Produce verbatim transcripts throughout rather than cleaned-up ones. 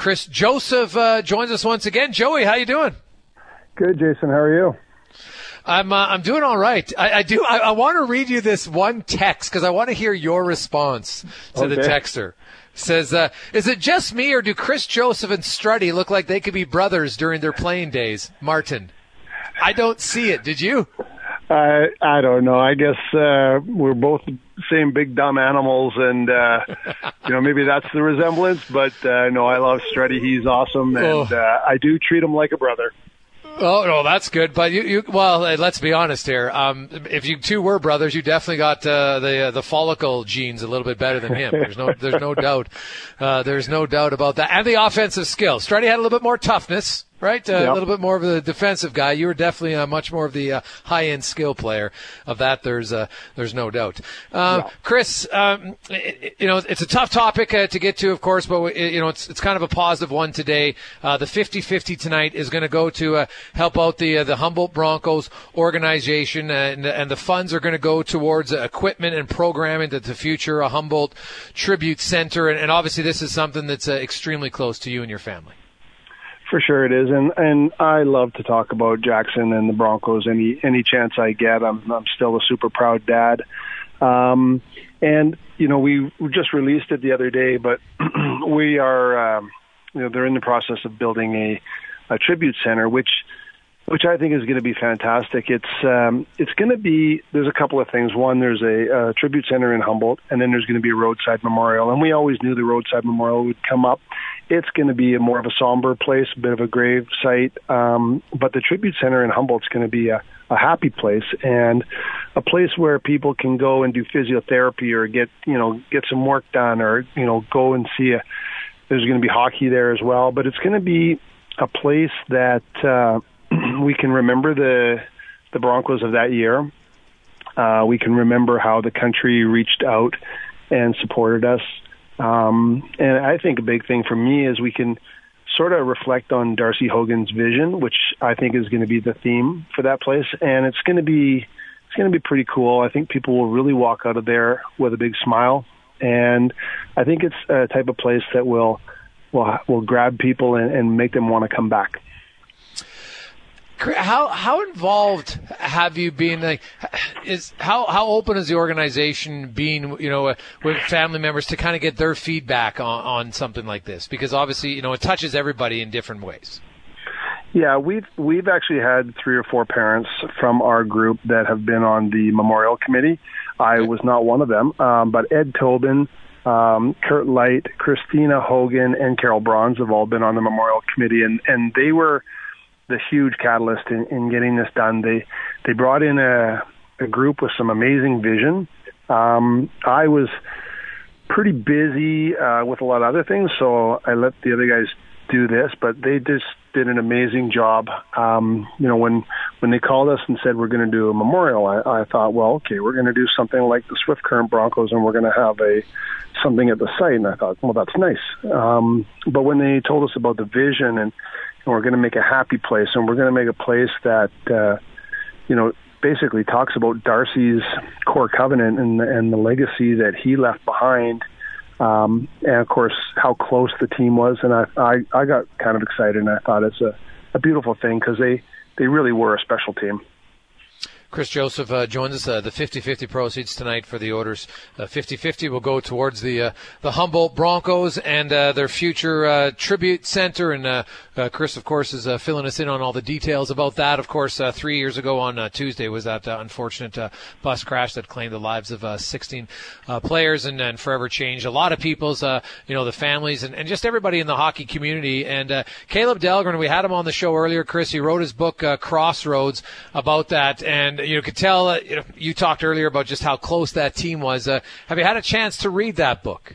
Chris Joseph uh, joins us once again. Joey, how you doing? Good, Jason. How are you? I'm uh, I'm doing all right. I, I do. I, I want to read you this one text because I want to hear your response to okay. the texter. Says, uh, is it just me or do Chris Joseph and Struddy look like they could be brothers during their playing days? Martin. I don't see it. Did you? I I don't know. I guess uh, we're both the same big dumb animals, and uh, you know maybe that's the resemblance. But uh, no, I love Struddy. He's awesome, and oh. uh, I do treat him like a brother. Oh no, that's good. But you, you well, let's be honest here. Um, if you two were brothers, you definitely got uh, the uh, the follicle genes a little bit better than him. There's no there's no doubt. Uh, there's no doubt about that. And the offensive skill. Struddy had a little bit more toughness. Right, uh, yep. A little bit more of a defensive guy. You were definitely uh, much more of the uh, high-end skill player. Of that, there's uh, there's no doubt. Uh, yeah. Chris, um, it, you know it's a tough topic uh, to get to, of course, but it, you know it's it's kind of a positive one today. Uh, the fifty-fifty tonight is going to go to uh, help out the uh, the Humboldt Broncos organization, uh, and, and the funds are going to go towards uh, equipment and programming to the future a Humboldt Tribute Center, and, and obviously this is something that's uh, extremely close to you and your family. For sure it is, and and I love to talk about Jackson and the Broncos any any chance I get. I'm I'm still a super proud dad, um, and you know we, we just released it the other day, but we are um, you know they're in the process of building a a tribute center, which which I think is going to be fantastic. It's um, it's going to be there's a couple of things. One, there's a, a tribute center in Humboldt, and then there's going to be a roadside memorial, and we always knew the roadside memorial would come up. It's going to be a more of a somber place, a bit of a grave site, um, but the tribute center in Humboldt's going to be a, a happy place and a place where people can go and do physiotherapy or get you know get some work done or you know go and see a. There's going to be hockey there as well, but it's going to be a place that uh, we can remember the the Broncos of that year. Uh, we can remember how the country reached out and supported us. Um, and I think a big thing for me is we can sort of reflect on Darcy Hogan's vision, which I think is going to be the theme for that place. And it's going to be, it's going to be pretty cool. I think people will really walk out of there with a big smile. And I think it's a type of place that will, will, will grab people and, and make them want to come back. How how involved have you been? Like, is how how open is the organization been? You know, uh, with family members to kind of get their feedback on, on something like this, because obviously you know it touches everybody in different ways. Yeah, we've we've actually had three or four parents from our group that have been on the memorial committee. I okay. was not one of them, um, but Ed Tobin, um, Kurt Light, Christina Hogan, and Carol Bronze have all been on the memorial committee, and and they were the huge catalyst in, in getting this done. They they brought in a, a group with some amazing vision. Um, I was pretty busy uh, with a lot of other things, so I let the other guys do this, but they just did an amazing job. Um, you know, when when they called us and said we're going to do a memorial, I, I thought, well, okay, we're going to do something like the Swift Current Broncos, and we're going to have a something at the site. And I thought, well, that's nice. Um, but when they told us about the vision and and we're going to make a happy place, and we're going to make a place that, uh, you know, basically talks about Darcy's core covenant and, and the legacy that he left behind, um, and, of course, how close the team was. And I, I, I got kind of excited, and I thought it's a, a beautiful thing because they, they really were a special team. Chris Joseph uh, joins us. Uh, the fifty-fifty proceeds tonight for the Oilers. Uh, fifty-fifty will go towards the uh, the Humboldt Broncos and uh, their future uh, tribute center. And uh, uh, Chris, of course, is uh, filling us in on all the details about that. Of course, uh, three years ago on uh, Tuesday was that uh, unfortunate uh, bus crash that claimed the lives of uh, sixteen uh, players and, and forever changed a lot of people's, uh, you know, the families and, and just everybody in the hockey community. And uh, Caleb Dahlgren, we had him on the show earlier, Chris. He wrote his book, uh, Crossroads, about that. And you could tell, uh, you know, you talked earlier about just how close that team was. Uh, have you had a chance to read that book?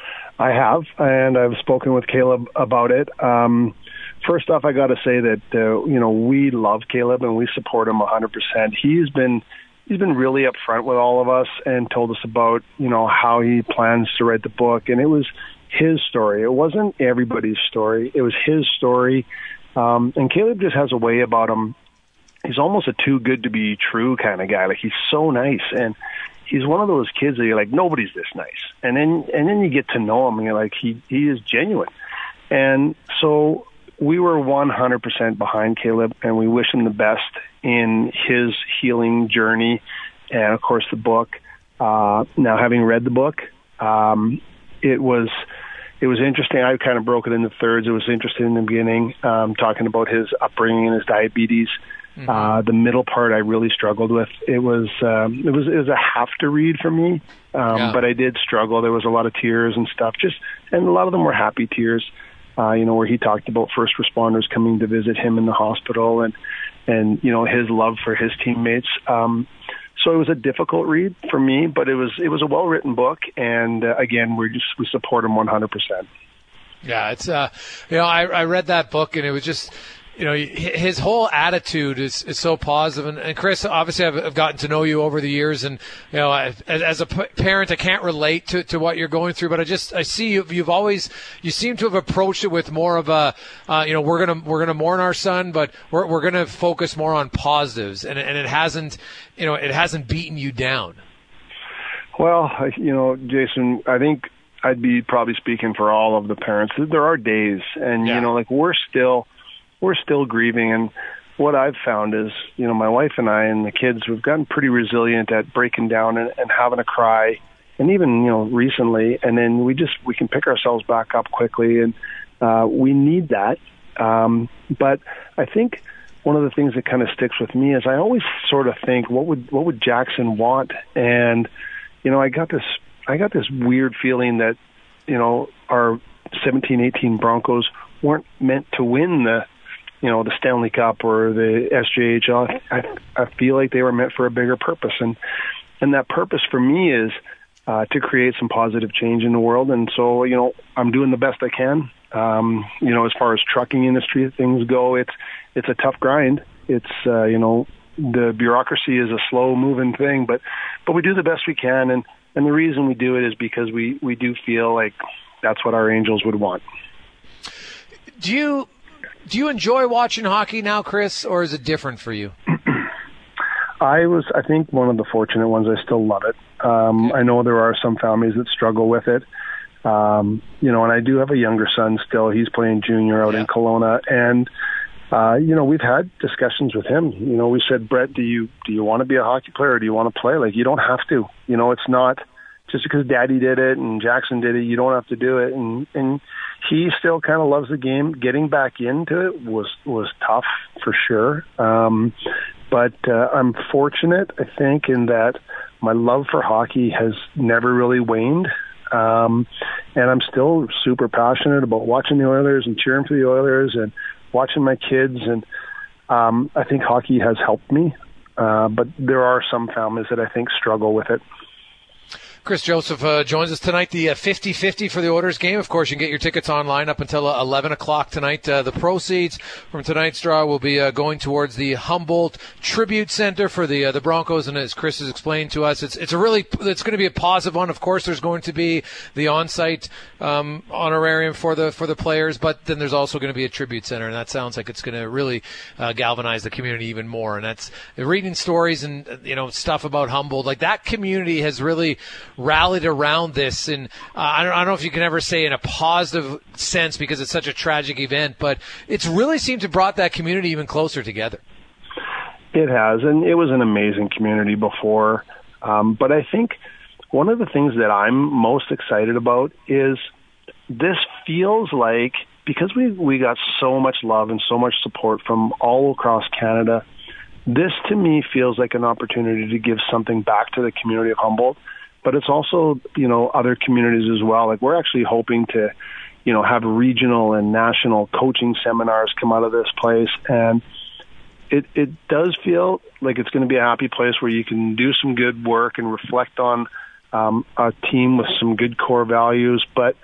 I have, and I've spoken with Caleb about it. Um, first off, I got to say that, uh, you know, we love Caleb and we support him one hundred percent. He's been he's been really upfront with all of us and told us about, you know, how he plans to write the book. And it was his story. It wasn't everybody's story. It was his story. Um, and Caleb just has a way about him. He's almost a too good to be true kind of guy. Like, he's so nice. And he's one of those kids that you're like, nobody's this nice. And then, and then you get to know him and you're like, he, he is genuine. And so we were one hundred percent behind Caleb, and we wish him the best in his healing journey. And, of course, the book. Uh, now, having read the book, um, it was it was interesting. I kind of broke it into thirds. It was interesting in the beginning, um, talking about his upbringing and his diabetes. Mm-hmm. Uh, the middle part I really struggled with. It was um, it was it was a have to read for me, um, yeah. but I did struggle. There was a lot of tears and stuff. Just and a lot of them were happy tears. Uh, you know, where he talked about first responders coming to visit him in the hospital, and and you know his love for his teammates. Um, so it was a difficult read for me, but it was it was a well written book, and uh, again, we just we support him one hundred percent. Yeah, it's uh, you know, I I read that book, and it was just. You know, his whole attitude is, is so positive. And, and Chris, obviously, I've, I've gotten to know you over the years. And, you know, I, as, as a p- parent, I can't relate to, to what you're going through. But I just, I see you, you've always, you seem to have approached it with more of a, uh, you know, we're going to, we're going to mourn our son, but we're, we're going to focus more on positives. And, and it hasn't, you know, it hasn't beaten you down. Well, you know, Jason, I think I'd be probably speaking for all of the parents. There are days, and, yeah. you know, like we're still, we're still grieving, and what I've found is, you know, my wife and I and the kids, we've gotten pretty resilient at breaking down and, and having a cry, and even, you know, recently, and then we just, we can pick ourselves back up quickly, and uh, we need that. Um, but I think one of the things that kind of sticks with me is I always sort of think, what would, what would Jackson want? And, you know, I got this, I got this weird feeling that, you know, our seventeen eighteen Broncos weren't meant to win the, you know, the Stanley Cup or the S J H L. I, I feel like they were meant for a bigger purpose. And, and that purpose for me is uh, to create some positive change in the world. And so, you know, I'm doing the best I can. Um, you know, as far as trucking industry things go, it's, it's a tough grind. It's, uh, you know, the bureaucracy is a slow moving thing, but, but we do the best we can. And, and the reason we do it is because we, we do feel like that's what our Angels would want. Do you, Do you enjoy watching hockey now, Chris, or is it different for you? I was, I think, one of the fortunate ones. I still love it. Um, I know there are some families that struggle with it. Um, you know, and I do have a younger son still. He's playing junior out yeah. in Kelowna, and uh, you know, we've had discussions with him. You know, we said, Brett, do you do you want to be a hockey player, or do you want to play? Like, you don't have to. You know, it's not just because Daddy did it and Jackson did it. You don't have to do it, and and. He still kind of loves the game. Getting back into it was, was tough for sure. Um, but uh, I'm fortunate, I think, in that my love for hockey has never really waned. Um, and I'm still super passionate about watching the Oilers and cheering for the Oilers and watching my kids. And um, I think hockey has helped me. Uh, but there are some families that I think struggle with it. Chris Joseph uh, joins us tonight, the uh, fifty-fifty for the Oilers game. Of course, you can get your tickets online up until uh, eleven o'clock tonight. Uh, the proceeds from tonight's draw will be uh, going towards the Humboldt Tribute Center for the uh, the Broncos. And as Chris has explained to us, it's it's a really it's going to be a positive one. Of course, there's going to be the on-site um, honorarium for the for the players, but then there's also going to be a tribute center, and that sounds like it's going to really uh, galvanize the community even more. And that's reading stories and you know stuff about Humboldt. Like, that community has really rallied around this, and uh, I, don't, I don't know if you can ever say in a positive sense because it's such a tragic event, but it's really seemed to brought that community even closer together. It has, and it was an amazing community before. Um, but I think one of the things that I'm most excited about is this feels like, because we we got so much love and so much support from all across Canada, this to me feels like an opportunity to give something back to the community of Humboldt. But it's also, you know, other communities as well. Like, we're actually hoping to, you know, have regional and national coaching seminars come out of this place. And it, it does feel like it's going to be a happy place where you can do some good work and reflect on um, a team with some good core values. But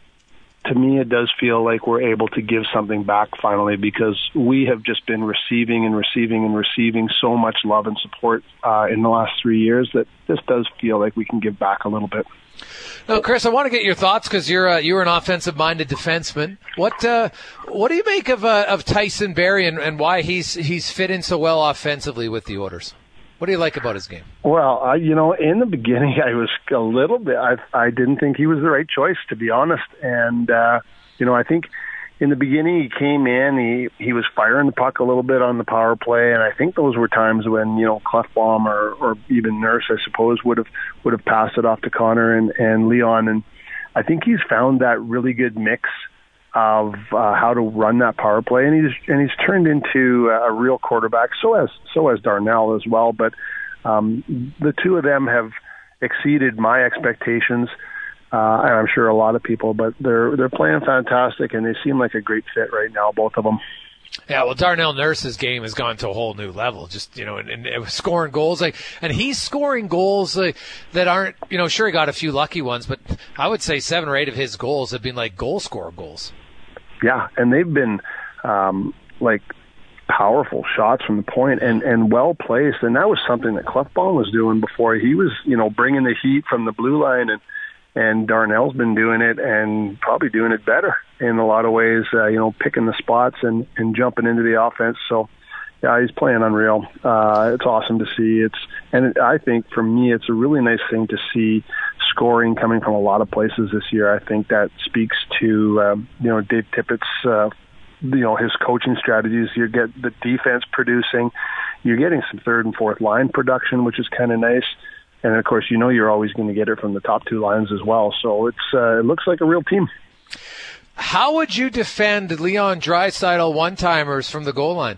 to me, it does feel like we're able to give something back finally, because we have just been receiving and receiving and receiving so much love and support uh, in the last three years that this does feel like we can give back a little bit. Now, Chris, I want to get your thoughts because you're uh, you're an offensive-minded defenseman. What uh, what do you make of uh, of Tyson Barrie and, and why he's he's fit in so well offensively with the Oilers? What do you like about his game? Well, uh, you know, in the beginning, I was a little bit, I, I didn't think he was the right choice, to be honest. And, uh, you know, I think in the beginning, he came in, he, he was firing the puck a little bit on the power play, and I think those were times when, you know, Klefbom or, or even Nurse, I suppose, would have would have passed it off to Connor and, and Leon. And I think he's found that really good mix of uh, how to run that power play, and he's and he's turned into a real quarterback. So has so has Darnell as well. But um, the two of them have exceeded my expectations. Uh, and I'm sure a lot of people, but they're they're playing fantastic, and they seem like a great fit right now, both of them. Yeah, well, Darnell Nurse's game has gone to a whole new level. Just you know, and, and scoring goals, like, and he's scoring goals like, that aren't, you know, sure he got a few lucky ones, but I would say seven or eight of his goals have been like goal scorer goals. Yeah, and they've been um, like powerful shots from the point and and well placed, and that was something that Klefbom was doing before. He was, you know, bringing the heat from the blue line, and. And Darnell's been doing it and probably doing it better in a lot of ways, uh, you know, picking the spots and, and jumping into the offense. So, yeah, he's playing unreal. Uh, it's awesome to see. It's And it, I think, for me, it's a really nice thing to see scoring coming from a lot of places this year. I think that speaks to, um, you know, Dave Tippett's, uh, you know, his coaching strategies. You get the defense producing. You're getting some third and fourth line production, which is kind of nice. And, of course, you know you're always going to get it from the top two lines as well. So it's uh, it looks like a real team. How would you defend Leon Draisaitl one-timers from the goal line?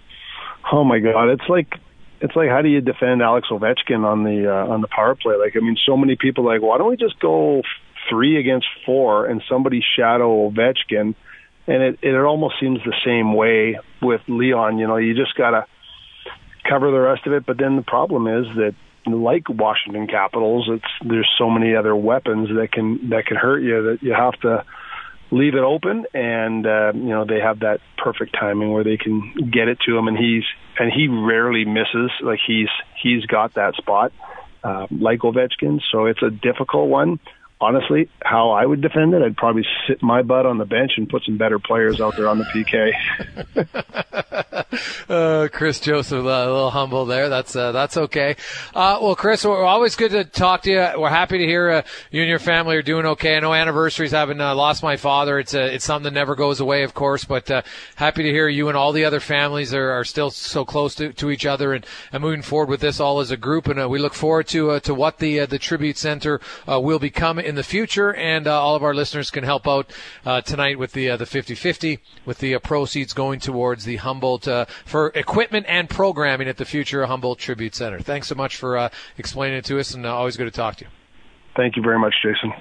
Oh, my God. It's like it's like how do you defend Alex Ovechkin on the uh, on the power play? Like, I mean, so many people are like, why don't we just go three against four and somebody shadow Ovechkin? And it, it almost seems the same way with Leon. You know, you just got to cover the rest of it. But then the problem is that, like Washington Capitals, it's there's so many other weapons that can that can hurt you that you have to leave it open, and uh, you know they have that perfect timing where they can get it to him, and he's and he rarely misses. Like he's he's got that spot, uh, like Ovechkin. So it's a difficult one. Honestly, how I would defend it, I'd probably sit my butt on the bench and put some better players out there on the P K. uh, Chris Joseph, a little humble there. That's uh, that's okay. Uh, well, Chris, we're always good to talk to you. We're happy to hear uh, you and your family are doing okay. I know anniversaries haven't uh, lost my father. It's uh, it's something that never goes away, of course, but uh, happy to hear you and all the other families are, are still so close to, to each other and, and moving forward with this all as a group. And uh, we look forward to uh, to what the uh, the Tribute Center uh, will become in the future, and uh, all of our listeners can help out uh, tonight with the uh, the fifty-fifty, with the uh, proceeds going towards the Humboldt uh, for equipment and programming at the future Humboldt Tribute Center. Thanks so much for uh, explaining it to us, and uh, always good to talk to you. Thank you very much, Jason.